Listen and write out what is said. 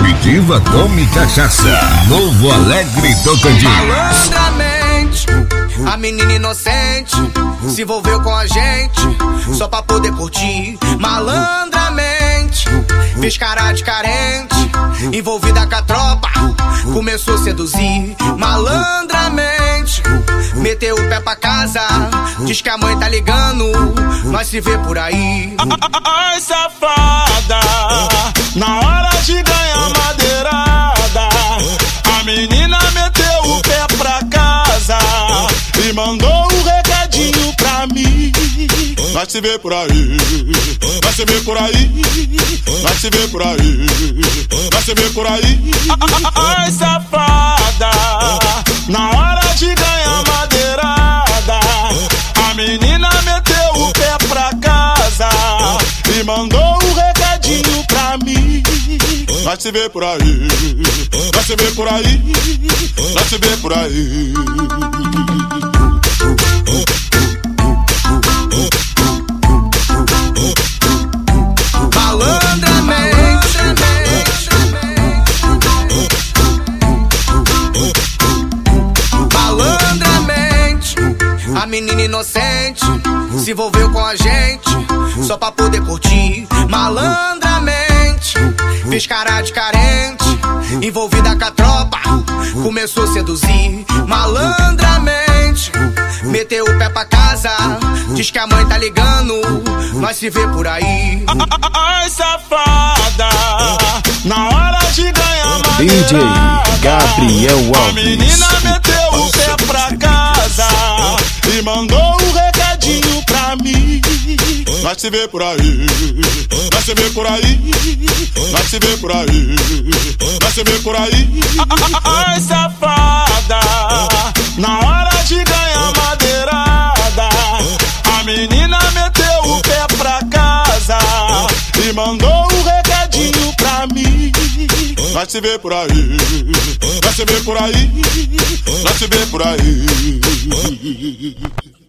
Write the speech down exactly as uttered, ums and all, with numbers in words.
Comitiva Tome Cachaça, Novo Alegre, Tocantins. Malandramente, a menina inocente se envolveu com a gente só pra poder curtir. Malandramente, fez cara de carente, envolvida com a tropa, começou a seduzir. Malandramente, meteu o pé pra casa, diz que a mãe tá ligando, nós se vê por aí. Ai, safada, na hora de ganhar madeirada, a menina meteu o pé pra casa e mandou um recadinho pra mim. Nós se vê por aí, nós se vê por aí, nós se vê por aí, nós se vê por aí. Ai, safada, na hora de ganhar madeirada, a menina meteu o pé pra casa e mandou um recadinho pra mim. Nós se vê por aí, nós se vê por aí, nós se vê por aí. Malandramente, malandramente, a menina inocente se envolveu com a gente só pra poder curtir. Malandramente, fez cara de carente, envolvida com a tropa, começou a seduzir. Malandramente, meteu o pé pra casa, diz que a mãe tá ligando, nós se vê por aí. Ai, safada, na hora de ganhar D J madeirada, Gabriel a Alves. menina meteu o pé pra casa e mandou um recadinho pra mim. Nós se vê por aí, nós se vê por aí, nós se vê por aí, nós se vê por aí. Ai, safada, na hora de ganhar madeirada, a menina meteu o pé pra casa e mandou um recadinho pra mim. Nós se vê por aí, nós se vê por aí, nós se vê por aí.